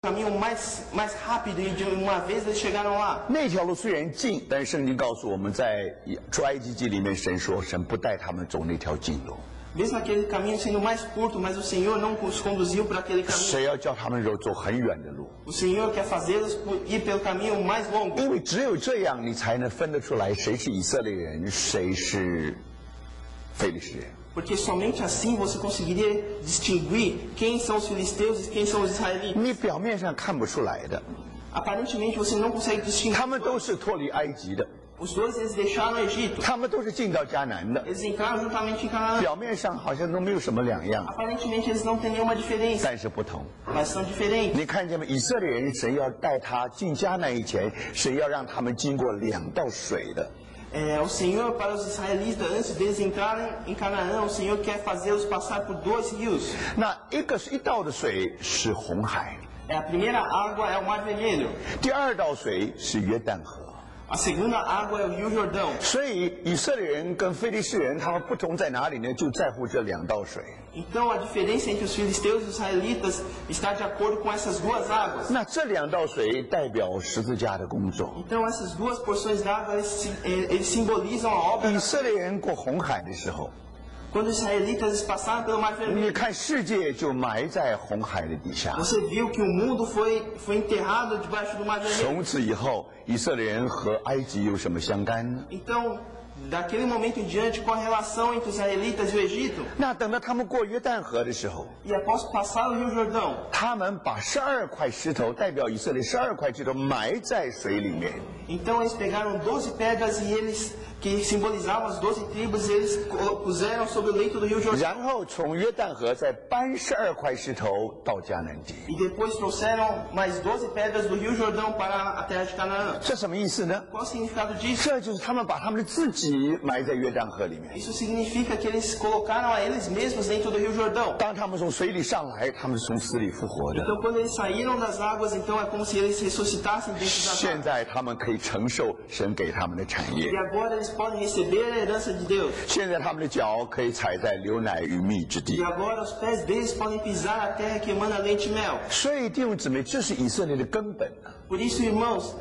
caminho mais rápido e de uma vez eles chegaram lá。 那条路虽然近，但是圣经告诉我们在出埃及记里面，神说神不带他们走那条近路。 Mesmo aquele caminho sendo mais curto, mas o Senhor não os conduziu por aquele caminho. 谁要叫他们走很远的路？ O Senhor quer fazê-los ir pelo caminho mais longo. 因为只有这样，你才能分得出来谁是以色列人，谁是非利士人。 Porque somente assim você conseguiria distinguir quem são os filisteus e quem são os israelitas. 你表面上看不出来的， Aparentemente você não consegue distinguir. 他们都是脱离埃及的， Os dois eles deixaram o Egito. 他们都是进到迦南的， Eles entraram juntamente em Canaã. 表面上好像都没有什么两样， Aparentemente eles não têm nenhuma diferença, 但是不同。 mas são diferentes. 你看见没？以色列人，神要带他进迦南以前，神要让他们经过2道水的。 O Senhor, para os israelitas, antes deles entrarem em Canaã, o Senhor quer fazê-los passar por 2 rios. 那一道的水是红海， A primeira água é o Mar Vermelho. 第2道水是约旦河。 A segunda água é o Rio Jordão. 所以以色列人跟非利士人他们不同在哪里呢？就在乎这2道水。 Então a diferença entre os filisteus e os israelitas está de acordo com essas 2 águas. 那这2道水代表十字架的工作。 Então essas 2 porções d'água eles simbolizam a obra. 以色列人过红海的时候， Quando os israelitas passaram pelo Mar 你 Vermelho, 看世界就埋在红海的底下。 você viu que o mundo foi enterrado debaixo do Mar Vermelho. 从此以后，以色列人和埃及有什么相干呢？ Então, daquele momento em diante, qual a relação entre os israelitas e o Egito? 那等到他们过约旦河的时候， E após passar o Rio Jordão, 他们把12块石头代表以色列12块石头埋在水里面。 então eles pegaram 12 pedras e eles, que simbolizavam as 12 tribos, eles puseram sobre o leito do Rio Jordão. 然后从约旦河再搬12块石头到迦南地。 E depois trouxeram mais 12 pedras do Rio Jordão para a terra de Canaã. 这什么意思呢？ Qual o significado disso? 这就是他们把他们的自己埋在约旦河里面。 Isso significa que eles colocaram a eles mesmos dentro do Rio Jordão. 当他们从水里上来，他们是从死里复活的。 Então quando eles saíram das águas, então é como se eles ressuscitassem dentro das 现 águas. 在他们可以承受神给他们的产业 E。agora eles podem receber a herança de Deus. 现在他们的脚可以踩在流奶与蜜之地 E。agora os pés deles podem pisar a terra que emana leite e mel. 所以弟兄姊妹，这是以色列的根本 Por isso, irmãos,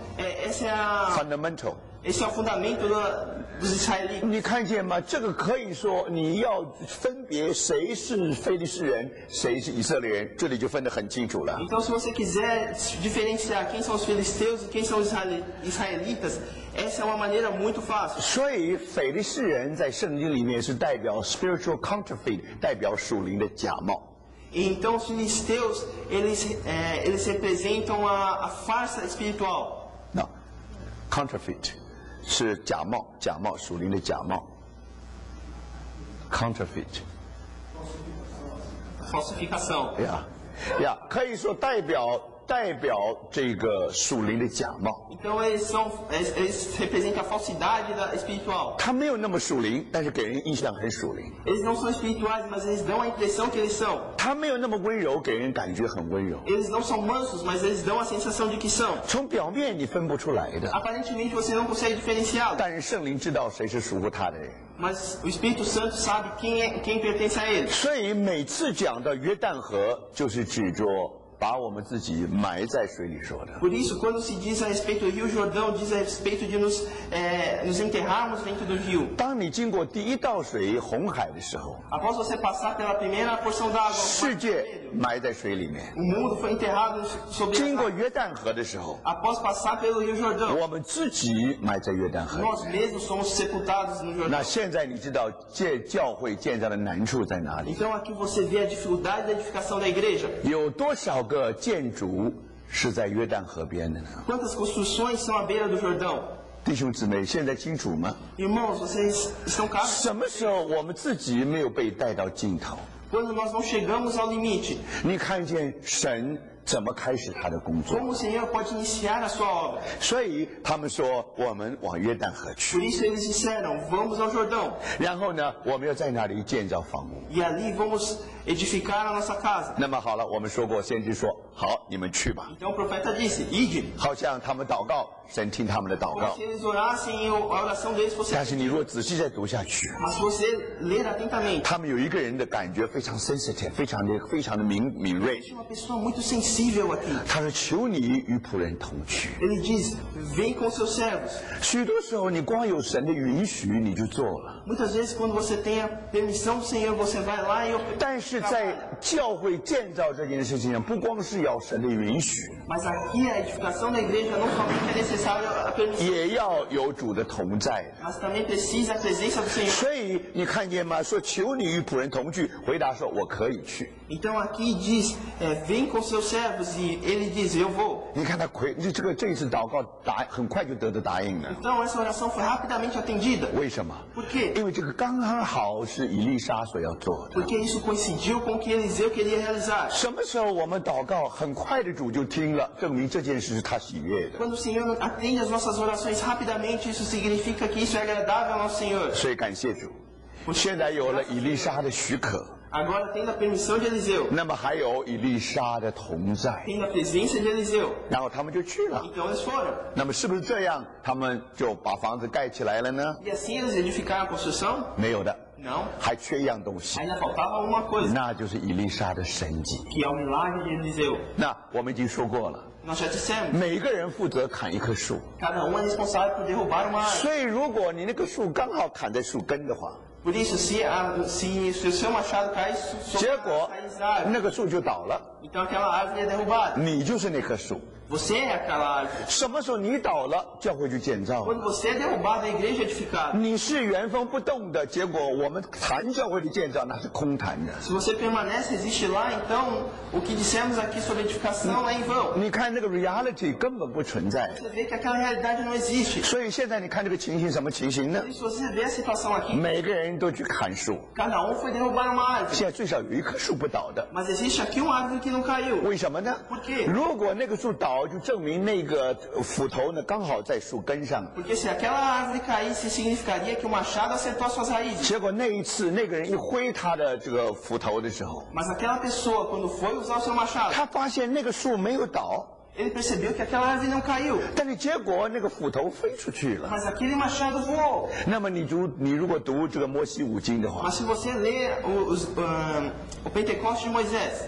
fundamental。 esse é o fundamento dos israelitas. 你看见吗？这个可以说你要分别谁是非利士人，谁是以色列人，这里就分得很清楚了。 Então, se você quiser diferenciar quem são os filisteus e quem são os israelitas, essa é uma maneira muito fácil. 所以非利士人在圣经里面是代表 spiritual counterfeit，代表属灵的假冒。 Então, os filisteus, eles representam a farsa espiritual. 那 counterfeit 是假冒，假冒属灵的假冒。counterfeit， Falsificação. 呀，可以说代表这个属灵的假冒。 Então, eles representam a falsidade espiritual. 他没有那么属灵，但是给人印象很属灵。 Eles não são espirituais, mas eles dão a impressão que eles são. 他没有那么温柔，给人感觉很温柔。 Eles não são mansos, mas eles dão a sensação de que são. 从表面你分不出来的， Aparentemente, você não consegue diferenciá-los. 但是圣灵知道谁是属乎他的人。 Mas o Espírito Santo sabe quem pertence a ele. 所以每次讲到约旦河，就是指着把我们自己埋在水里说的。 Por isso, quando se diz a respeito do Rio Jordão, diz a respeito de nos enterrarmos dentro do rio. 当你经过第1道水红海的时候， Após você passar pela primeira porção d'água, 世界埋在水里面； o mundo foi enterrado sobre 经 as 过 águas. 约旦河的时候， Após passar pelo Rio Jordão, 我们自己埋在约旦河里。 nós mesmos somos sepultados no 那 Jordão. 现在你知道教会建造的难处在哪里？ Então aqui você vê a dificuldade da edificação da igreja. 有多少个建筑是在约旦河边的呢？ Quantas construções são à beira do Jordão? 弟兄姊妹，现在清楚吗？ Irmãos, vocês estão claros? 什么时候我们自己没有被带到尽头？ Quando nós não chegamos ao limite, 你看见神怎么开始他的工作？ como o Senhor pode iniciar a sua obra? 所以他们说我们往约旦河去， Por isso eles disseram, vamos ao Jordão. 然后呢，我们要在那里建造房屋。 E ali vamos edificar a nossa casa. 那么好了，我们说过，先知说好，你们去吧。 Então o profeta disse, ide. 好像他们祷告，神听他们的祷 Como 告 se。eles orassem e a oração deles fosse 但是你若仔细再读下去， Mas se você ler atentamente, 他们有一个人的感觉非常 sensitive，非常的敏锐。 uma pessoa muito sensível. impossível aqui. 他说：“求你与仆人同去。” Ele diz, vem com seus servos. 许多时候，你光有神的允许，你就做了。 Muitas vezes, quando você tem a permissão do Senhor, você vai lá e 但是在教会建造这件事情上，不光是要神的允许， Mas aqui a edificação da igreja não somente é necessária a permissão, 也要有主的同在。 mas também precisa a presença do Senhor. 所以你看见吗？说求你与仆人同去，回答说我可以去。 Então aqui diz, vem com seus servos, e ele diz, eu vou. 你看他这一次祷告很快就得到答应了。 Então essa oração foi rapidamente atendida. 为什么？ Por quê? 因为这个刚刚好是以利沙所要做的。 Porque isso coincidiu com o que Eliseu queria realizar. 什么时候我们祷告，很快的主就听了，证明这件事是他喜悦的。 Quando o Senhor atende as nossas orações rapidamente, isso significa que isso é agradável ao nosso Senhor. 所以感谢主，现在有了以利沙的许可， Agora tendo a permissão de Eliseu, 那么还有以利沙的同在， tendo a presença de Eliseu, 然后他们就去了。 então eles foram. 那么是不是这样，他们就把房子盖起来了呢？ E assim eles edificaram a construção? 没有的， Não. 还缺一样东西， Ainda faltava uma coisa, 那就是以利沙的神迹。 que é o milagre de Eliseu. 那我们已经说过了， Nós já dissemos, 每个人负责砍一棵树， cada um é responsável por derrubar uma árvore. 所以如果你那个树刚好砍在树根的话， Por isso, se o seu machado cair 结 sobre a 果 raiz da árvore, 那个树就倒了， então aquela árvore é derrubada. 你就是那棵树。 Você é aquela árvore. 什么时候你倒了，教会就建造了。 Quando você é derrubado, a igreja é edificada. 你是原封不动的，结果我们谈教会的建造那是空谈的。 Se você permanece, existe lá, então o que dissemos aqui sobre edificação é em vão. 你看那个 reality 根本不存在。 Você vê que aquela realidade não existe. 所以现在你看这个情形什么情形呢？ E se você vê a situação aqui, 每个人都去砍树， cada um foi derrubar uma árvore. 现在最少有一棵树不倒的。 Mas existe aqui uma árvore que não caiu. 为什么呢？ Por quê? 如果那个树倒，就证明那个斧头呢刚好在树根上。 Porque se aquela árvore caísse, significaria que o machado acertou as suas raízes. 结果那一次那个人一挥他的这个斧头的时候， Mas aquela pessoa, quando foi usar o seu machado, 他发现那个树没有倒， ele percebeu que aquela árvore não caiu. 但是结果那个斧头飞出去了。 Mas aquele machado voou. 那么你如果读这个摩西五经的话 Mas se você ler o Pentecostes de Moisés,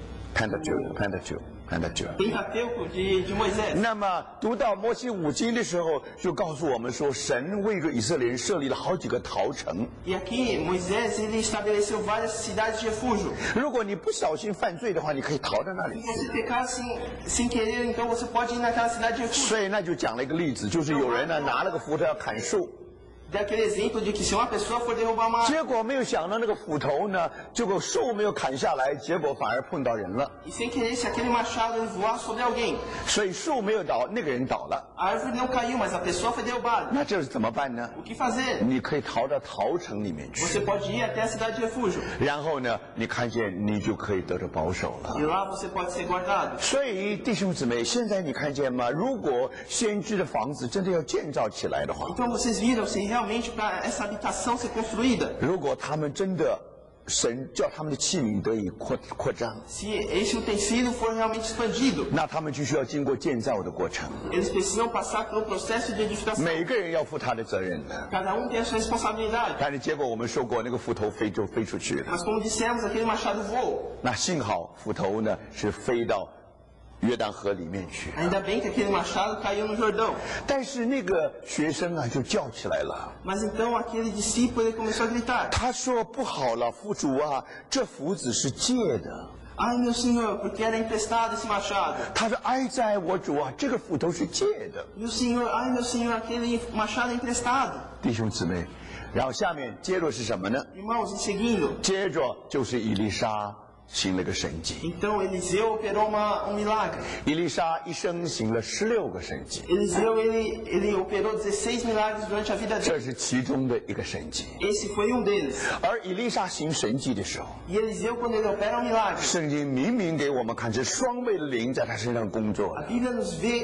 ，Pentateuch， Pentateuco de Moisés, 那么读到摩西五经的时候，就告诉我们说，神为着以色列人设立了好几个逃城。 e aqui Moisés ele estabeleceu várias cidades de refúgio. 如果你不小心犯罪的话，你可以逃到那里 Se 去。 você pecar sem querer, então você pode ir naquela cidade de refúgio. 所以那就讲了一个例子，就是有人呢拿了个斧头要砍树， Dá aquele exemplo de que se uma pessoa for derrubar uma árvore 结果没有想到那个斧头呢，结果树没有砍下来，结果反而碰到人了。 e sem querer, se aquele machado ele voar sobre alguém, 所以树没有倒，那个人倒了。 a árvore não caiu, mas a pessoa foi derrubada. 那这是怎么办呢？ O que fazer? 你可以逃到逃城里面去， Você pode ir até a cidade de refúgio 然后呢，你看见你就可以得到保守了。 e lá você pode ser guardado. 所以弟兄姊妹，现在你看见吗？如果先知的房子真的要建造起来的话， Então vocês viram, se realmente para essa habitação ser construída, 如果他们真的神叫他们的器皿得以扩张， se esse utensílio for realmente expandido, 那他们就需要经过建造的过程， eles precisam passar pelo processo de edificação. 每个人要负他的责任的。 Cada um tem a sua responsabilidade. 但是结果我们说过，那个斧头飞出去了。 Mas como dissemos, aquele machado voou. 那幸好斧头呢是飞到约旦河里面去， Ainda bem que aquele machado caiu no Jordão. 但是那个学生啊就叫起来了。 Mas então aquele discípulo ele começou a gritar: 他说：“不好了，夫主啊，这斧子是借的。” Ai meu senhor, porque era emprestado esse machado. 他说：“哀哉，我主啊，这个斧头是借的。 E o senhor, ai meu senhor, aquele machado é emprestado. ” 弟兄姊妹，然后下面接着是什么呢？ Irmãos, e seguindo, 接着就是以利沙行了个神迹。 então Eliseu operou milagre. 以利沙一生行了16个神迹， Eliseu ele operou 16 milagres durante a vida 这 dele. 是其中的一个神迹。 Esse foi deles. 而以利沙行神迹的时候， E Eliseu, quando ele opera milagre, 圣经明明给我们看，是双倍的灵在他身上工作 a 的。 Bíblia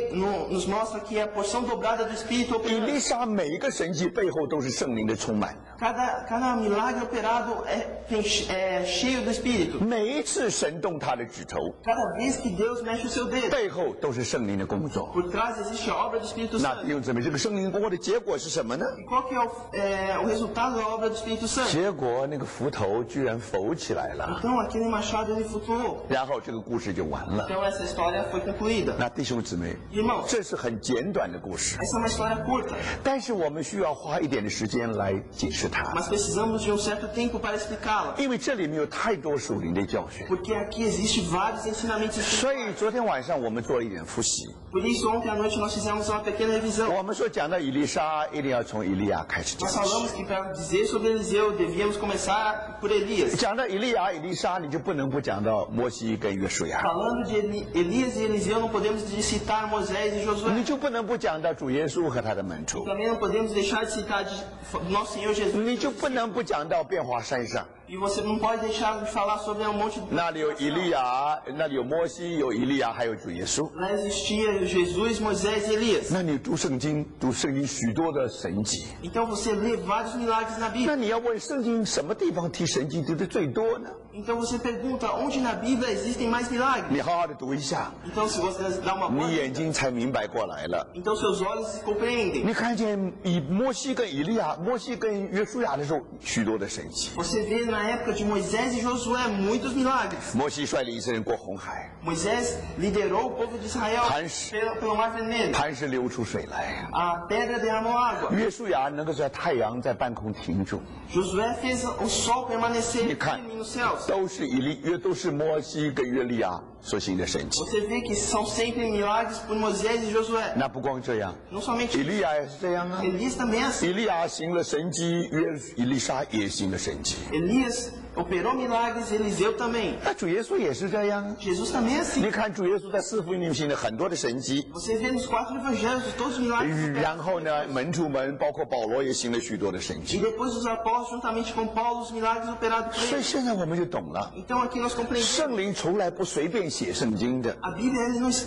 nos mostra que a porção dobrada do Espírito 以 operando. 利沙每一个神迹背后都是圣灵的充满。 Cada milagre operado cheio do Espírito. 每一次神动他的指头， Cada vez que Deus mexe o seu dedo, 背后都是圣灵的工作。 por trás existe a obra do Espírito 那 Santo. 弟兄姊妹，这个圣灵工作的结果是什么呢？ E qual que é o resultado da obra do Espírito Santo? 结果那个斧头居然浮起来了， Então aquele machado ele flutuou. 然后这个故事就完了。 Então essa história foi concluída. 那弟兄姊妹， Irmãos, 这是很简短的故事， essa é uma história curta, 但是我们需要花一点的时间来解释它， mas precisamos de certo tempo para explicá-la. 因为这里面有太多属灵的教训。 Porque aqui existe vários ensinamentos 所以 espirituais. 昨天晚上我们做了一点复习， Por isso ontem à noite nós fizemos uma pequena revisão. 我们说讲到以利沙，一定要从以利亚开始讲 Nós falamos que para dizer sobre Eliseu devíamos começar por Elias. 讲到以利亚、以利沙，你就不能不讲到摩西跟约书亚， Falando de Elias e Eliseu, não podemos citar Moisés e Josué. 你就不能不讲到主耶稣和他的门徒， Também não podemos deixar de citar nosso Senhor Jesus. 你就不能不讲到变化山上， E você não pode deixar de falar sobre um monte de... 那里有以利亚，那里有摩西，有以利亚，还有主耶稣。 Lá existia Jesus, Moisés e Elias. 那你读圣经许多的神迹， Então você lê vários milagres na 那 Bíblia. 你要问圣经什么地方提神迹提的最多呢？ Então você pergunta onde na Bíblia existem mais milagres. 你好好的读一下， Então se você dá uma boa... 你眼睛才明白过来了。 Então seus olhos se compreendem. 你看见以摩西跟以利亚、摩西跟约书亚的时候，许多的神迹。 Você vê na época de Moisés e Josué muitos milagres. 摩西率领以色列人过红海， Moisés liderou o povo de Israel pelo Mar Vermelho. 磐石流出水来。 A pedra derramou água. 约书亚能够在太阳在半空停住， Josué fez o sol permanecer 你看 firme nos céus. 都是摩西跟约利亚所行的神迹。 Você vê que são sempre milagres por Moisés e Josué. 那不光这样， Não somente 以利亚也是这样啊。 Elias também é assim. 以利亚行了神迹，以利沙也行了神迹。 Elias operou milagres, Eliseu também. 那主耶稣也是这样啊。 Jesus também é assim. 你看主耶稣在四福音里面行了很多的神迹， Você vê nos 4 evangelhos todos os milagres. 然后呢，门徒们包括保罗也行了许多的神 E 迹。 depois os apóstolos, juntamente com Paulo, os milagres operados por 所以 eles. 现在我们就懂了， Então aqui nós compreendemos. 圣灵从来不随便写圣经的。 A Bíblia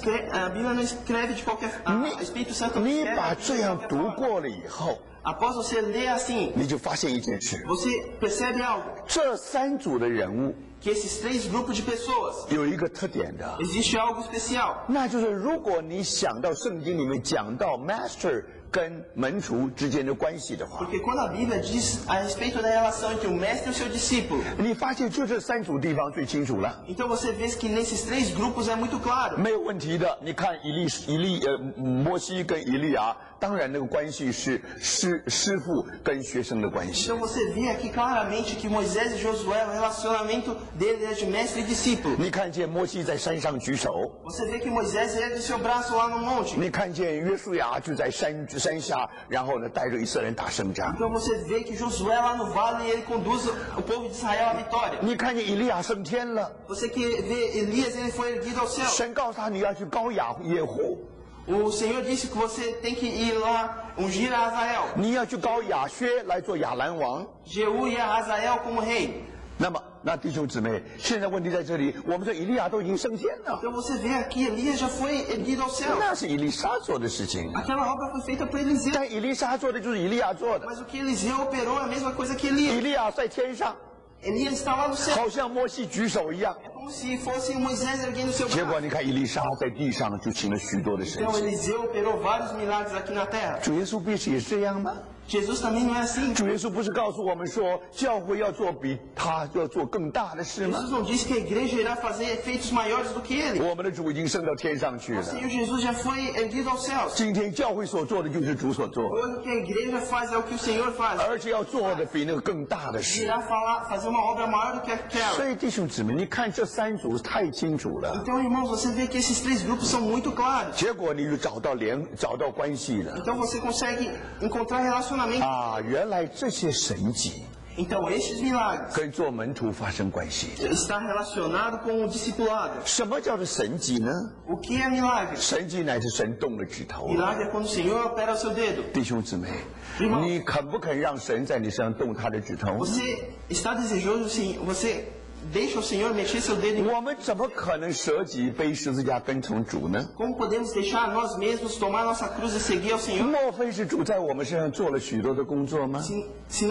não escreve de qualquer forma. O Espírito Santo não 你 escreve 把 de 这样 qualquer 读 forma. 过了以后， Após você ler assim, 你就发现一件事： você percebe algo. 这三组的人物 Que esses 3 grupos de pessoas, 有一个特点的， existe algo especial. 那就是如果你想到圣经里面讲到 master 跟门徒之间的关系的话， Porque quando a Bíblia diz a respeito da relação entre o mestre e o seu discípulo, 你发现就这三组地方最清楚了， então você vê que nesses 3 grupos é muito claro. 没有问题的。你看摩西跟以利亚，当然那个关系是师傅跟学生的关系。 Então você vê aqui claramente que Moisés e Josué, o relacionamento dele é de mestre e discípulo. 你看见摩西在山上举手， Você vê que Moisés ergue seu braço lá no monte. 你看见约书亚就在山下，然后呢带着以色列人打胜仗。 Então você vê que Josué lá no vale ele conduz o povo de Israel à vitória. 你看见以利亚升天了， Você que vê Elias ele foi erguido ao céu. 神告诉他你要去高耶户， O Senhor disse que você tem que ir lá ungir a Hazael. 你要去高亚薛来做亚兰王。 Jeú e a Hazael como rei. 那弟兄姊妹，现在问题在这里，我们说以利亚都已经升天了， Então você vê aqui Elias já foi erguido ao céu. 那是以利沙做的事情。 Aquela obra foi feita por Eliseu. 但以利沙做的就是以利亚做的。 Mas o que Eliseu operou é a mesma coisa que 以 Elias. 利亚在天上， Elias está lá no céu. 好像摩西举手一样。 É como se fosse Moisés erguendo seu 结果 braço. 你看以利沙在地上就行了许多的神 Então 迹。 Eliseu operou vários milagres aqui na terra. 主耶稣不是也是这样吗？ Jesus também não é assim. 主耶稣不是告诉我们说，教会要做比他要做更大的事吗？ Jesus não disse que a igreja irá fazer feitos maiores do que ele. 我们的主已经升到天上去 O 了。 Senhor Jesus já foi erguido aos céus. 今天教会所做的就是主所做， Hoje o que a igreja faz é o que o Senhor faz. 而且要做的比那个更大的事。 Irá fazer uma obra maior do que aquela. 所以弟兄姊妹，你看这三组太清楚了， Então, irmãos, você vê que esses 3 grupos são muito claros. 结果你就找到关系了 Então você consegue encontrar relacionamento. 啊！原来这些神迹 Então estes milagres 跟做门徒发生关系。 está relacionado com o discipulado. 什么叫做神迹呢？ O que é milagre? 神迹乃是神动了指头。 Milagre é quando o Senhor opera o seu dedo. 弟兄姊妹，你肯不肯让神在你身上动他的指头？ Você está desejoso, sim. Você deixa o Senhor mexer seu dedo em 我们怎么可能舍己背十字架跟从主呢？ Como podemos deixar nós mesmos tomar nossa cruz e seguir ao Senhor? 莫非是主在我们身上做了许多的工作吗？ Se não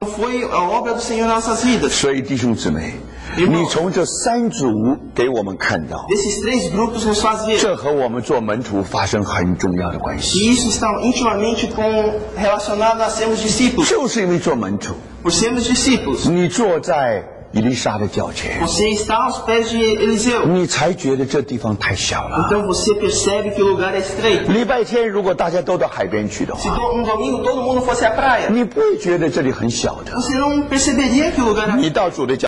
Foi a obra do Senhor nas nossas vidas. 所以弟兄姊妹， Irmão, 你从这三组给我们看到， desses 3 grupos nos faz ver 这和我们做门徒发生很重要的关系。 que isso está intimamente relacionado a sermos discípulos. 就是因为做门徒， Por sermos discípulos, 你坐在以利沙的脚前， você está aos pés de Eliseu. 你才觉得这地方太小了。 Então você percebe que o lugar é estreito. 礼拜天如果大家都到海边去的 Se 话， no domingo todo mundo fosse à praia, 你不会觉得这里很小的。 você não perceberia que o lugar 你到主的脚